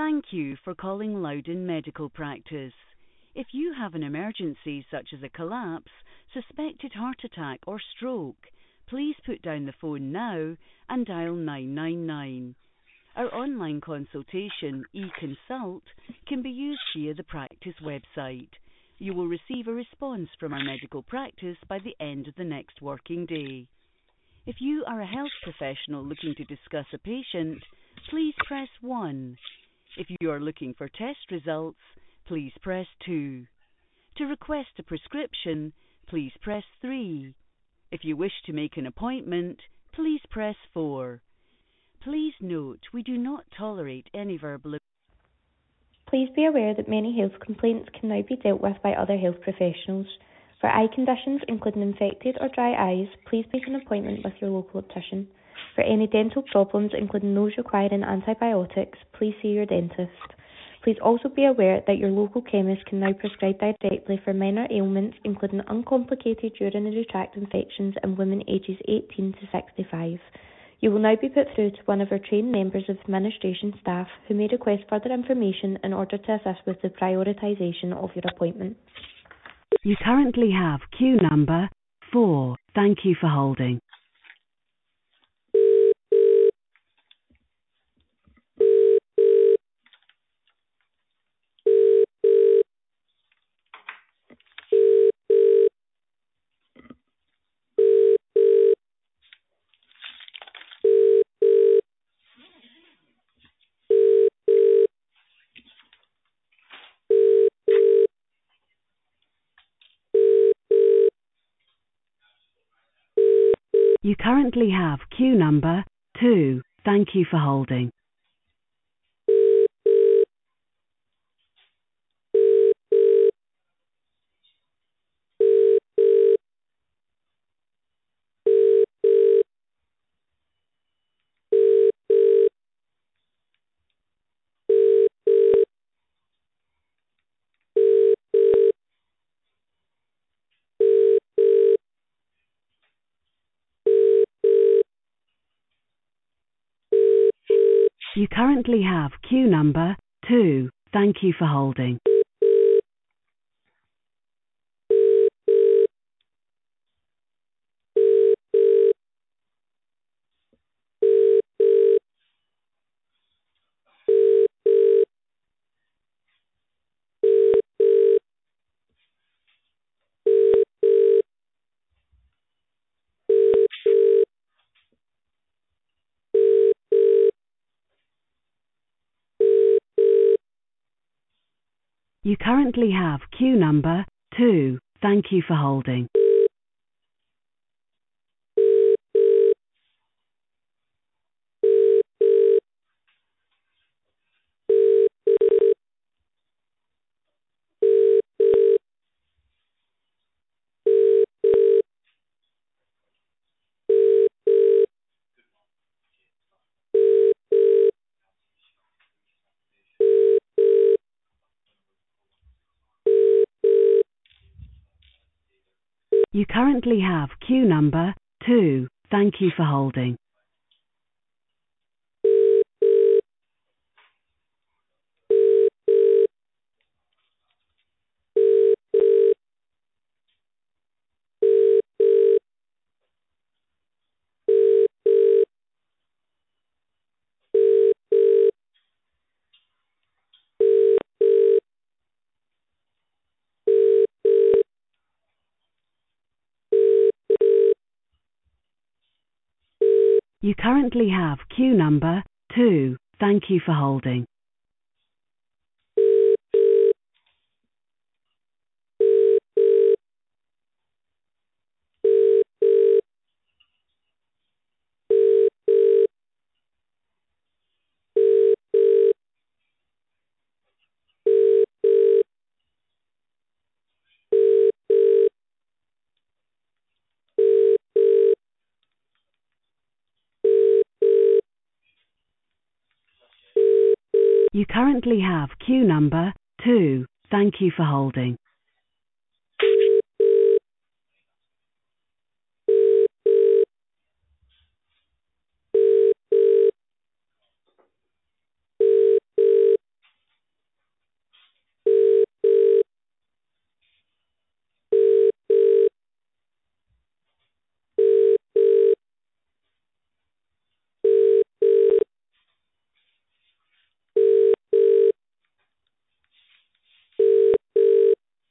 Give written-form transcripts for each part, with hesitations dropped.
Thank you for calling Loudon Medical Practice. If you have an emergency such as a collapse, suspected heart attack or stroke, please put down the phone now and dial 999. Our online consultation, eConsult, can be used via the practice website. You will receive a response from our medical practice by the end of the next working day. If you are a health professional looking to discuss a patient, please press 1. If you are looking for test results, please press 2. To request a prescription, please press 3. If you wish to make an appointment, please press 4. Please note, we do not tolerate any verbal. Please be aware that many health complaints can now be dealt with by other health professionals. For eye conditions, including infected or dry eyes, please make an appointment with your local optician. For any dental problems, including those requiring antibiotics, please see your dentist. Please also be aware that your local chemist can now prescribe directly for minor ailments, including uncomplicated urinary tract infections in women ages 18 to 65. You will now be put through to one of our trained members of administration staff who may request further information in order to assist with the prioritisation of your appointment. You currently have queue number 4. Thank you for holding. You currently have queue number 2. Thank you for holding. You currently have queue number 2. Thank you for holding. You currently have queue number 2. Thank you for holding. You currently have queue number 2. Thank you for holding. You currently have queue number 2. Thank you for holding. You currently have queue number 2. Thank you for holding.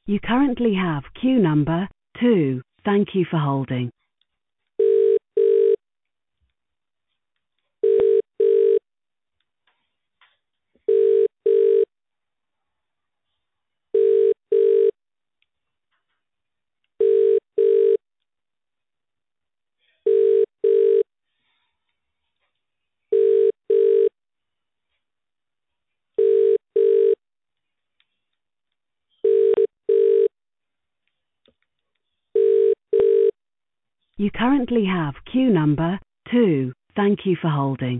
You currently have queue number 2. Thank you for holding. You currently have queue number 2. Thank you for holding.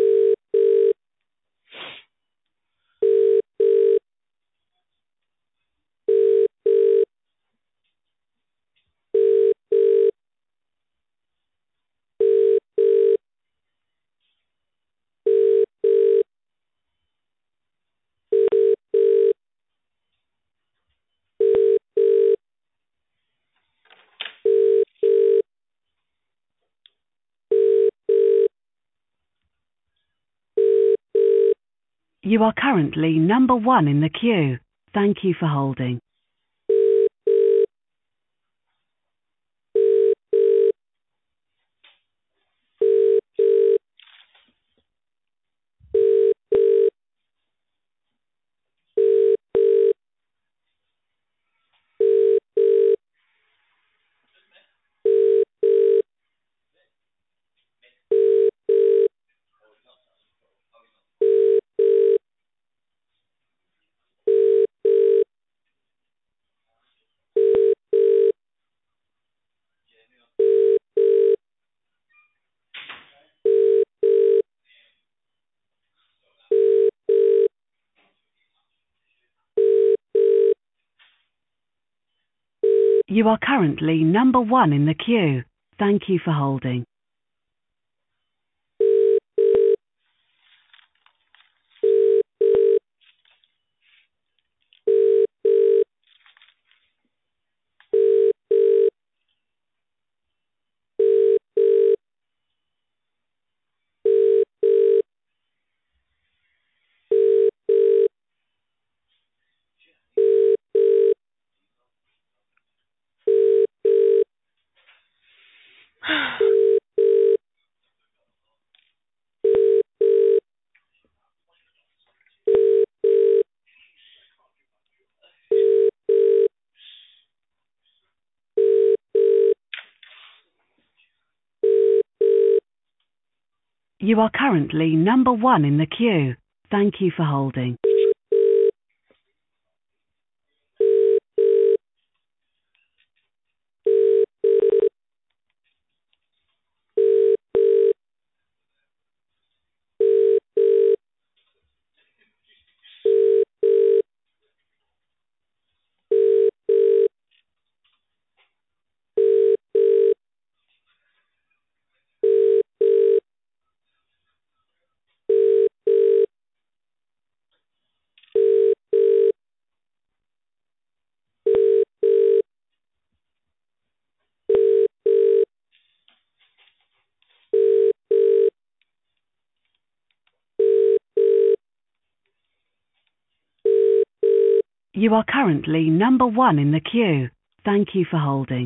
You are currently number 1 in the queue. Thank you for holding. You are currently number 1 in the queue. Thank you for holding. You are currently number 1 in the queue. Thank you for holding. You are currently number 1 in the queue. Thank you for holding.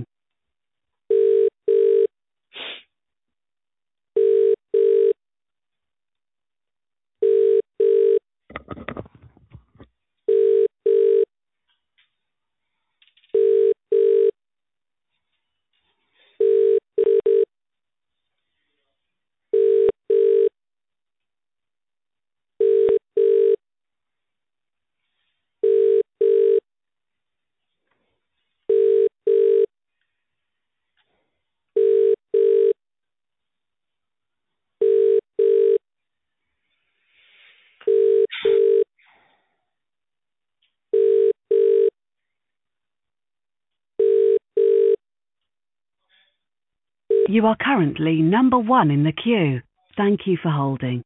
You are currently number 1 in the queue. Thank you for holding.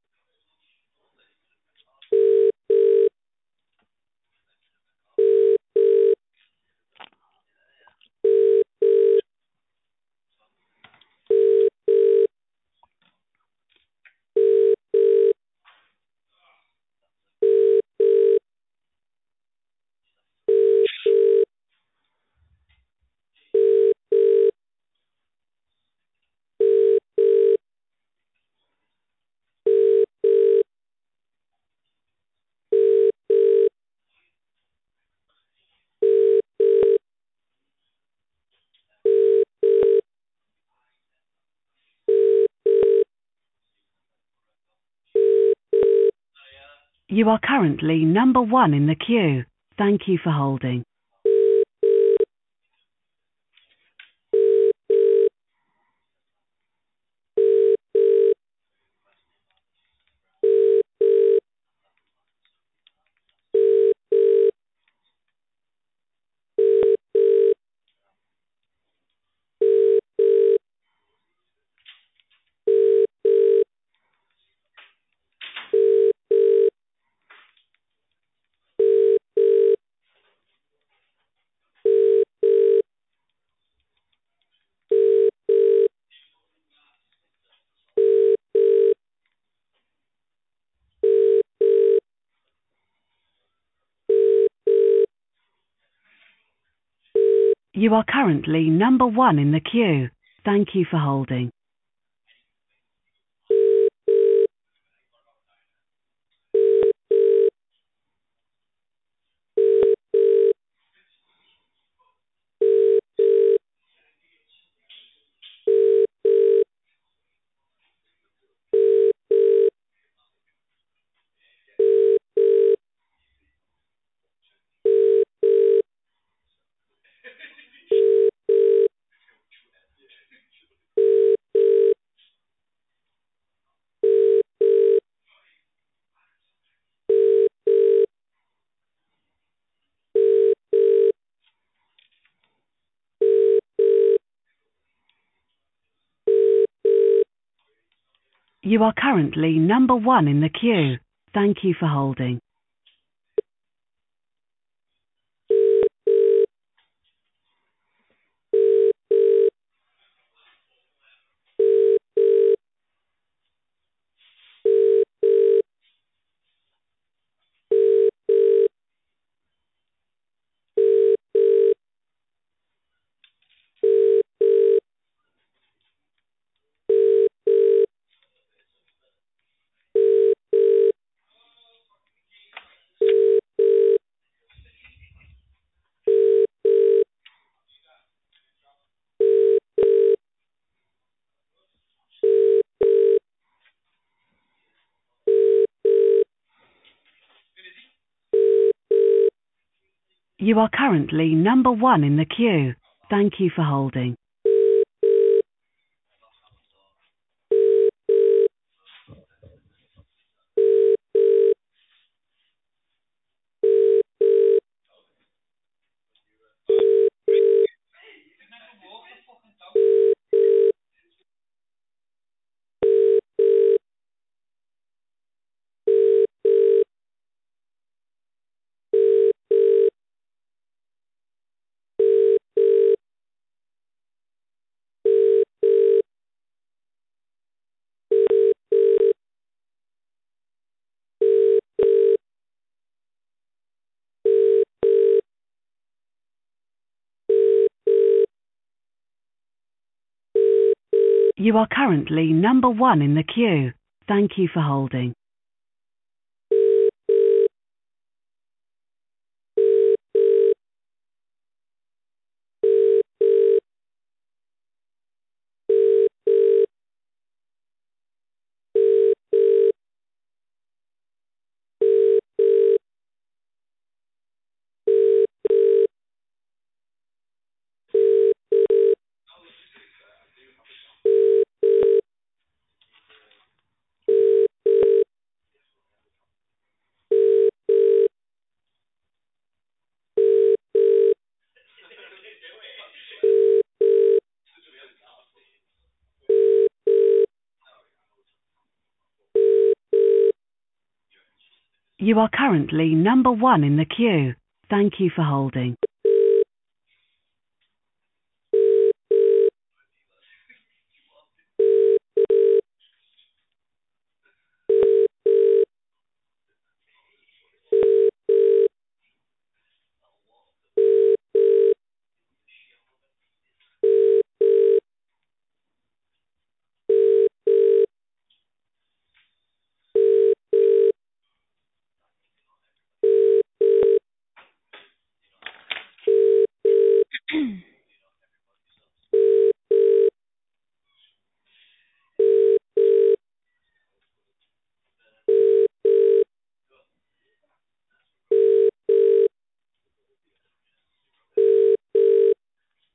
You are currently number 1 in the queue. Thank you for holding. You are currently number 1 in the queue. Thank you for holding. You are currently number 1 in the queue. Thank you for holding. You are currently number 1 in the queue. Thank you for holding. You are currently number 1 in the queue. Thank you for holding. You are currently number 1 in the queue. Thank you for holding.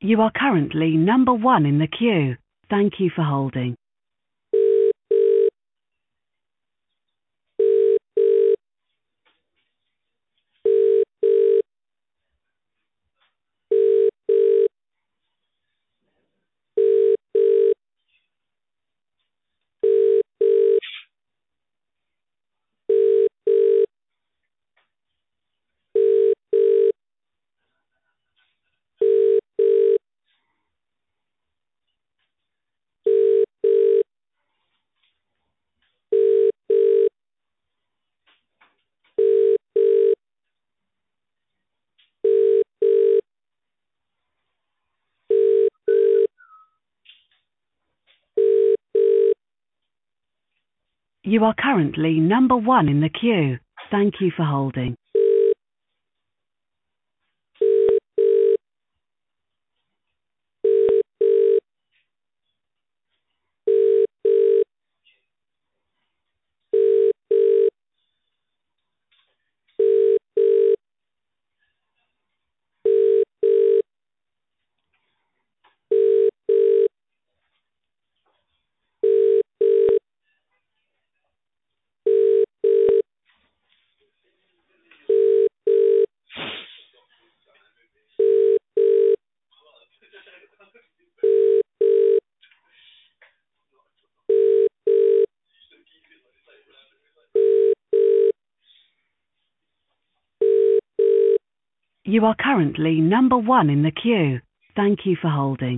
You are currently number 1 in the queue. Thank you for holding. You are currently number 1 in the queue. Thank you for holding. You are currently number 1 in the queue. Thank you for holding.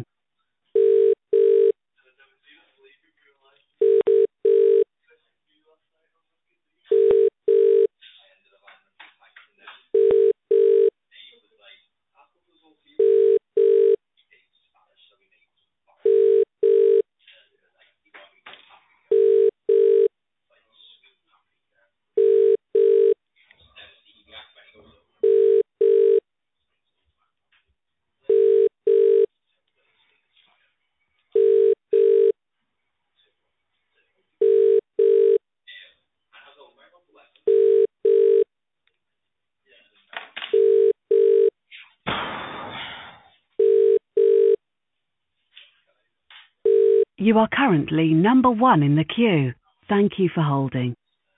You are currently number 1 in the queue. Thank you for holding.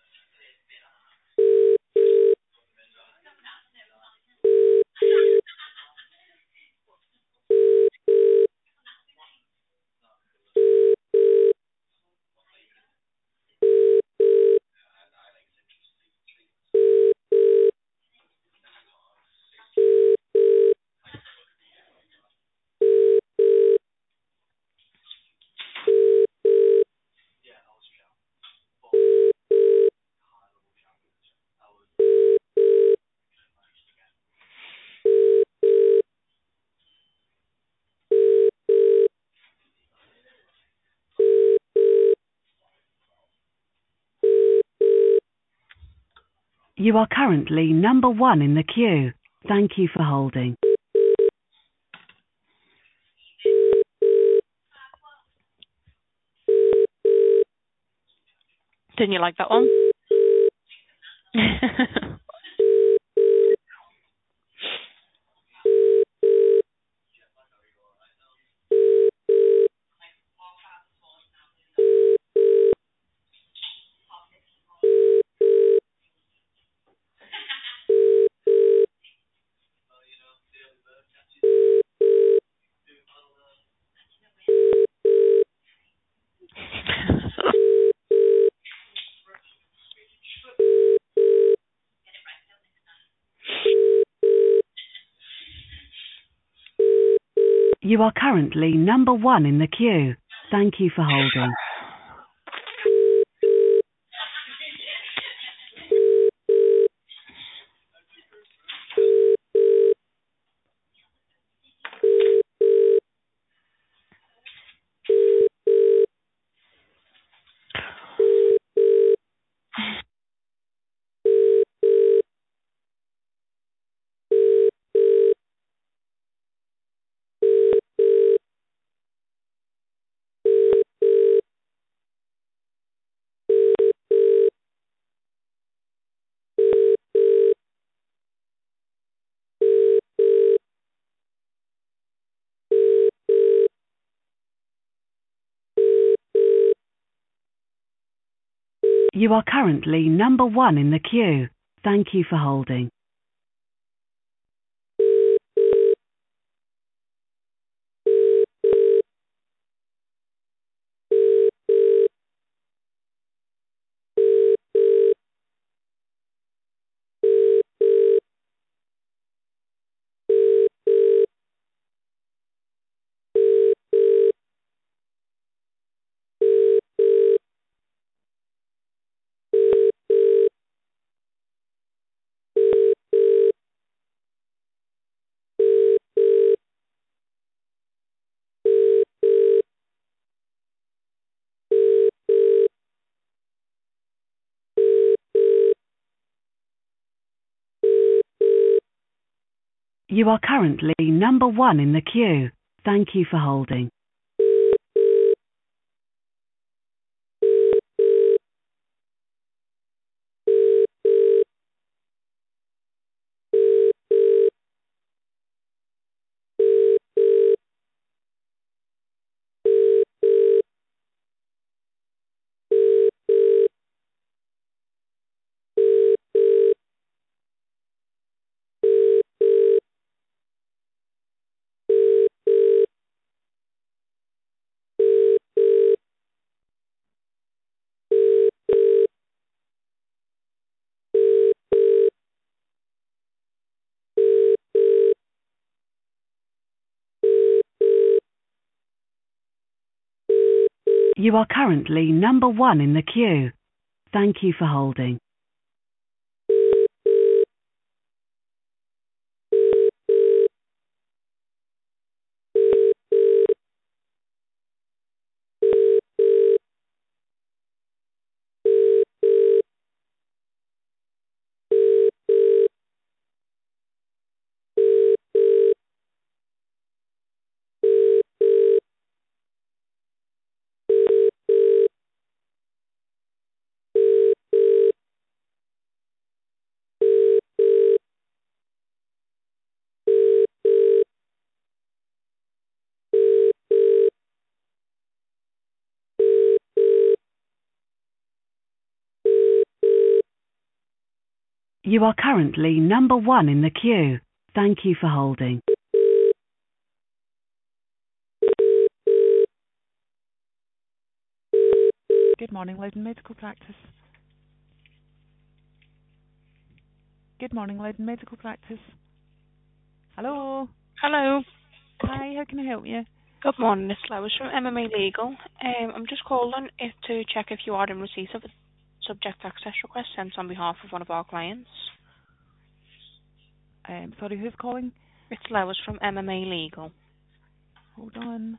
You are currently number 1 in the queue. Thank you for holding. Didn't you like that one? You are currently number 1 in the queue. Thank you for holding. You are currently number 1 in the queue. Thank you for holding. You are currently number 1 in the queue. Thank you for holding. You are currently number 1 in the queue. Thank you for holding. You are currently number 1 in the queue. Thank you for holding. Good morning, Loudon Medical Practice. Good morning, Loudon Medical Practice. Hello. Hello. Hi, how can I help you? Good morning. It's Lois from MMA Legal. I'm just calling to check if you are in receipt of a subject access request sent on behalf of one of our clients. Sorry, who's calling? It's Lois from MMA Legal. Hold on.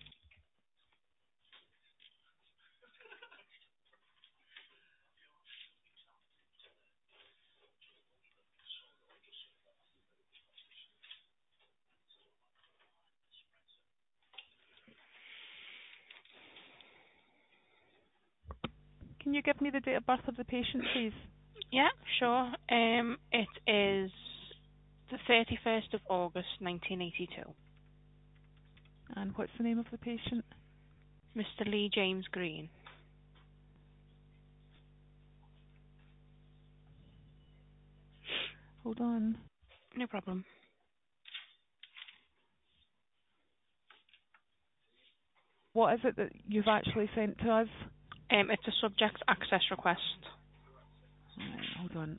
Can you give me the date of birth of the patient, please? Yeah, sure. It is the 31st of August, 1982. And what's the name of the patient? Mr. Lee James Green. Hold on. No problem. What is it that you've actually sent to us? It's a subject access request. Right, hold on.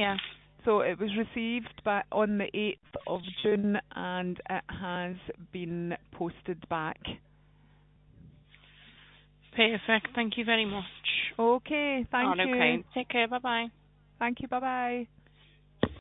Yeah. So it was received on the 8th of June and it has been posted back. Perfect. Thank you very much. Okay, thank you. Okay. Take care. Bye-bye. Thank you, bye-bye.